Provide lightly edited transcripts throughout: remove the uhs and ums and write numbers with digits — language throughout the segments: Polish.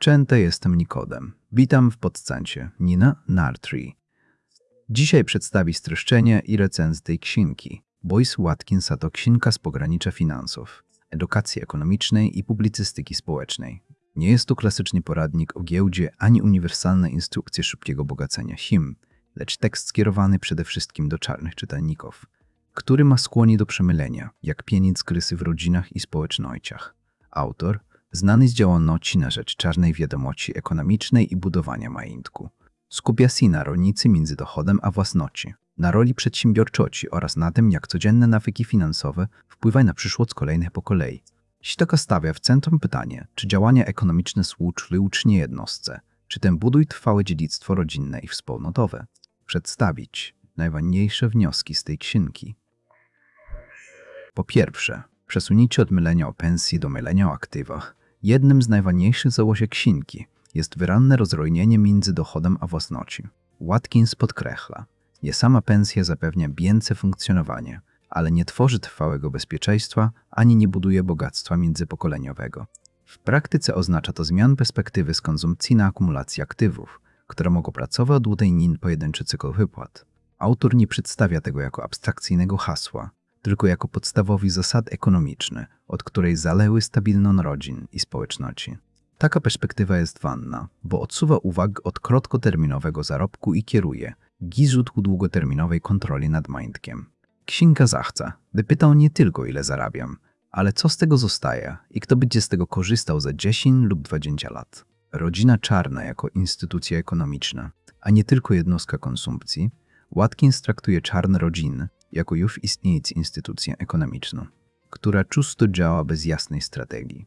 Częte jestem Nikodem. Witam w podcaście Nina Nartree. Dzisiaj przedstawi streszczenie i recenzję tej księgi. Boyce Watkinsa to księga z pogranicza finansów, edukacji ekonomicznej i publicystyki społecznej. Nie jest to klasyczny poradnik o giełdzie ani uniwersalna instrukcja szybkiego bogacenia him, lecz tekst skierowany przede wszystkim do czarnych czytelników, który ma skłonnie do przemylenia, jak pieniądz krysy w rodzinach i społecznościach. Autor znany z działalności na rzecz czarnej wiadomości ekonomicznej i budowania majątku. Skupia się na różnicy między dochodem a własnością, na roli przedsiębiorczości oraz na tym, jak codzienne nawyki finansowe wpływają na przyszłość kolejnych pokoleń. Ścieżka stawia w centrum pytanie, czy działania ekonomiczne służą wyłącznie jednostce, czy ten buduje trwałe dziedzictwo rodzinne i wspólnotowe. Przedstawić najważniejsze wnioski z tej księgi. Po pierwsze, przesunięcie od mylenia o pensji do mylenia o aktywach. Jednym z najważniejszych założeń księgi jest wyraźne rozróżnienie między dochodem a własnością. Watkins podkreśla, że sama pensja zapewnia bieżące funkcjonowanie, ale nie tworzy trwałego bezpieczeństwa ani nie buduje bogactwa międzypokoleniowego. W praktyce oznacza to zmianę perspektywy z konsumpcji na akumulację aktywów, które mogą pracować dłużej niż pojedynczy cykl wypłat. Autor nie przedstawia tego jako abstrakcyjnego hasła, tylko jako podstawowy zasad ekonomiczny, od której zależy stabilność rodzin i społeczności. Taka perspektywa jest ważna, bo odsuwa uwagę od krótkoterminowego zarobku i kieruje ku długoterminowej kontroli nad majątkiem. Księga zachce, by pytał nie tylko ile zarabiam, ale co z tego zostaje i kto będzie z tego korzystał za 10 lub 20 lat. Rodzina czarna jako instytucja ekonomiczna, a nie tylko jednostka konsumpcji, Watkins traktuje czarne rodziny jako już istniejącą instytucję ekonomiczną, która często działa bez jasnej strategii.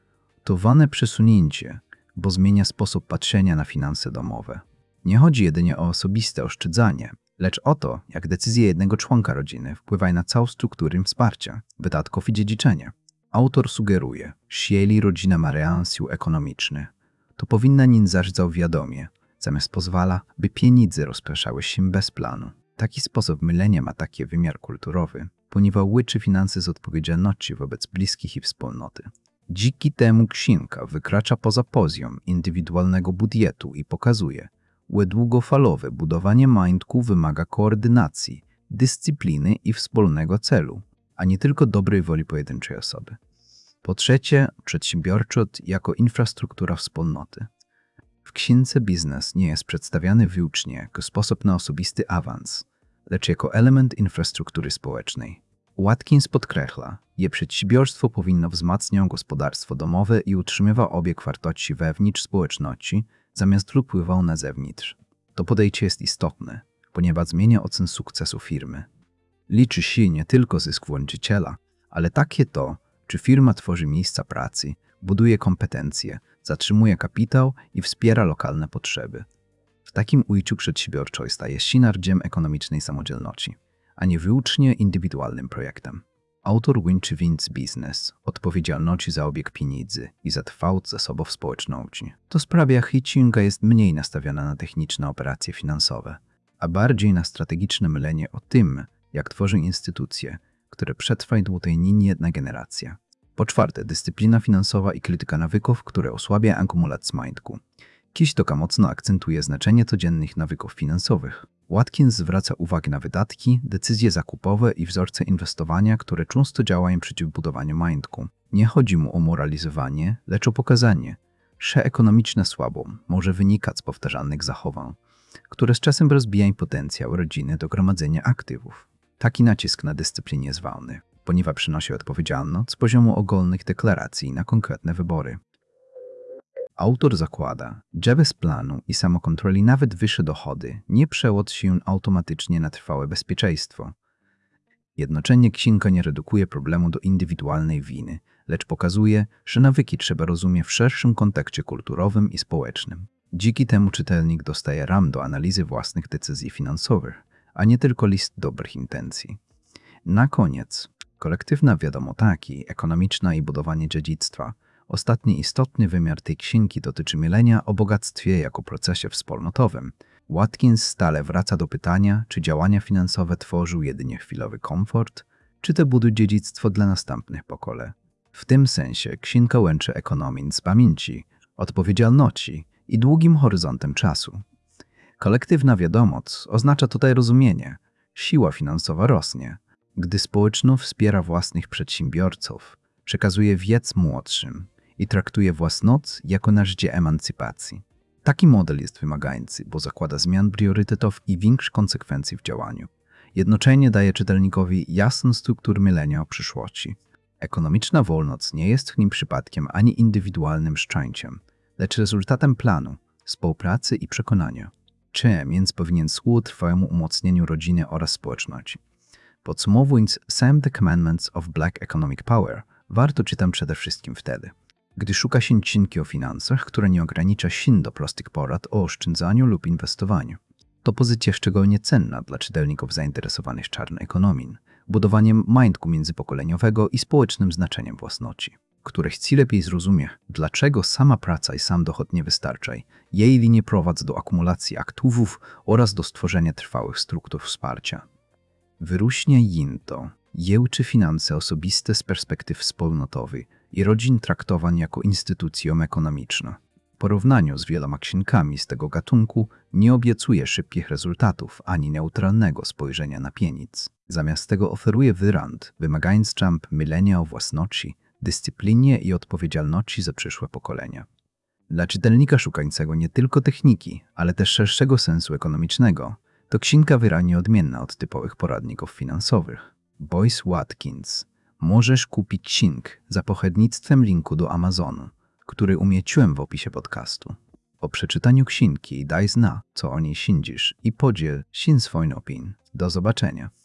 To ważne przesunięcie, bo zmienia sposób patrzenia na finanse domowe. Nie chodzi jedynie o osobiste oszczędzanie, lecz o to, jak decyzje jednego członka rodziny wpływają na całą strukturę wsparcia, wydatków i dziedziczenia. Autor sugeruje, że jeśli rodzina ma reakcję ekonomiczną, to powinna nim zarządzać wiadomie, zamiast pozwala, by pieniądze rozpraszały się bez planu. Taki sposób mylenia ma taki wymiar kulturowy, ponieważ łączy finanse z odpowiedzialności wobec bliskich i wspólnoty. Dzięki temu księga wykracza poza poziom indywidualnego budżetu i pokazuje, że długofalowe budowanie majątku wymaga koordynacji, dyscypliny i wspólnego celu, a nie tylko dobrej woli pojedynczej osoby. Po trzecie, przedsiębiorczość jako infrastruktura wspólnoty. W księdze biznes nie jest przedstawiany wyłącznie jako sposób na osobisty awans, lecz jako element infrastruktury społecznej. Watkins podkreśla, że przedsiębiorstwo powinno wzmacniać gospodarstwo domowe i utrzymywać obieg wartości wewnątrz społeczności, zamiast wpływał na zewnątrz. To podejście jest istotne, ponieważ zmienia ocenę sukcesu firmy. Liczy się nie tylko zysk właściciela, ale takie to, czy firma tworzy miejsca pracy, buduje kompetencje, zatrzymuje kapitał i wspiera lokalne potrzeby. W takim ujęciu przedsiębiorczość staje się narzędziem ekonomicznej samodzielności, a nie wyłącznie indywidualnym projektem. Autor łączy więc biznes, odpowiedzialności za obieg pieniędzy i za trwałość zasobów społeczności. To sprawia, że księga jest mniej nastawiona na techniczne operacje finansowe, a bardziej na strategiczne mylenie o tym, jak tworzy instytucje, które przetrwają dłużej niż jedna generacja. Po czwarte, dyscyplina finansowa i krytyka nawyków, które osłabia akumulację majątku. Księga mocno akcentuje znaczenie codziennych nawyków finansowych. Watkins zwraca uwagę na wydatki, decyzje zakupowe i wzorce inwestowania, które często działają przeciw budowaniu majątku. Nie chodzi mu o moralizowanie, lecz o pokazanie, że ekonomiczna słabość może wynikać z powtarzalnych zachowań, które z czasem rozbijają potencjał rodziny do gromadzenia aktywów. Taki nacisk na dyscyplinie jest ważny, ponieważ przynosi odpowiedzialność z poziomu ogólnych deklaracji na konkretne wybory. Autor zakłada, że bez planu i samokontroli nawet wyższe dochody nie przełożą się automatycznie na trwałe bezpieczeństwo. Jednocześnie księga nie redukuje problemu do indywidualnej winy, lecz pokazuje, że nawyki trzeba rozumieć w szerszym kontekście kulturowym i społecznym. Dzięki temu czytelnik dostaje ram do analizy własnych decyzji finansowych, a nie tylko list dobrych intencji. Na koniec, kolektywna wiadomotaki, ekonomiczna i budowanie dziedzictwa. Ostatni istotny wymiar tej księgi dotyczy mylenia o bogactwie jako procesie wspólnotowym. Watkins stale wraca do pytania, czy działania finansowe tworzą jedynie chwilowy komfort, czy te budują dziedzictwo dla następnych pokoleń. W tym sensie księga łączy ekonomię z pamięci, odpowiedzialności i długim horyzontem czasu. Kolektywna wiadomość oznacza tutaj rozumienie. Siła finansowa rośnie, gdy społeczność wspiera własnych przedsiębiorców, przekazuje wiedzę młodszym i traktuje własność jako narzędzie emancypacji. Taki model jest wymagający, bo zakłada zmian priorytetów i większe konsekwencje w działaniu. Jednocześnie daje czytelnikowi jasną strukturę myślenia o przyszłości. Ekonomiczna wolność nie jest w nim przypadkiem ani indywidualnym szczęściem, lecz rezultatem planu, współpracy i przekonania. Czym więc powinien służyć trwałemu umocnieniu rodziny oraz społeczności. Podsumowując, sam The Commandments of Black Economic Power warto czytać przede wszystkim wtedy, gdy szuka się książki o finansach, która nie ogranicza się do prostych porad o oszczędzaniu lub inwestowaniu. To pozycja szczególnie cenna dla czytelników zainteresowanych czarną ekonomią, budowaniem majątku międzypokoleniowego i społecznym znaczeniem własności, które chce lepiej zrozumieć, dlaczego sama praca i sam dochód nie wystarczają, jej linie prowadzą do akumulacji aktywów oraz do stworzenia trwałych struktur wsparcia. Wyróżnia to jełczy finanse osobiste z perspektyw wspólnotowej i rodzin traktowań jako instytucją ekonomiczną. W porównaniu z wieloma książkami z tego gatunku nie obiecuje szybkich rezultatów ani neutralnego spojrzenia na pieniądz. Zamiast tego oferuje wyrand, wymagając myślenia o własności, dyscyplinie i odpowiedzialności za przyszłe pokolenia. Dla czytelnika szukającego nie tylko techniki, ale też szerszego sensu ekonomicznego, to książka wyraźnie odmienna od typowych poradników finansowych. Boyce Watkins. Możesz kupić książkę za pośrednictwem linku do Amazonu, który umieściłem w opisie podcastu. Po przeczytaniu książki daj znać, co o niej sądzisz i podziel się swoją opinią. Do zobaczenia.